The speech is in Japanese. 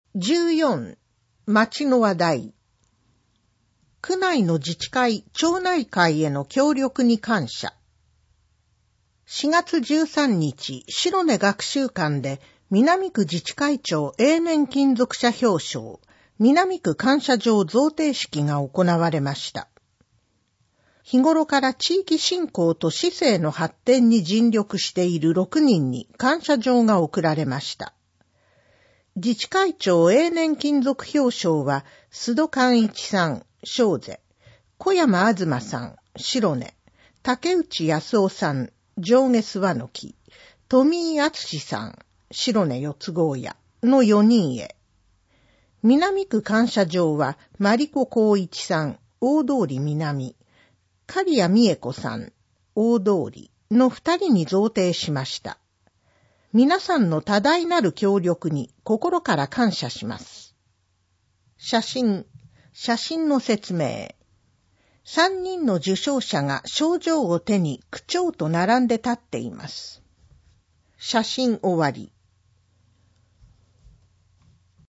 14、町の話題。区内の自治会、町内会への協力に感謝。4月13日、白根学習館で南区自治会長永年勤続者表彰、南区感謝状贈呈式が行われました。日頃から地域振興と市政の発展に尽力している6人に感謝状が贈られました。自治会長永年勤続表彰は、須戸寛一さん、正瀬、小山東さん、白根、竹内康夫さん、上下諏訪の木、富井敦さん、白根四つ郷屋の4人へ。南区感謝状は、真理子光一さん、大通南、刈谷美恵子さん、大通の2人に贈呈しました。皆さんの多大なる協力に心から感謝します。写真の説明。3人の受賞者が賞状を手に区長と並んで立っています。写真終わり。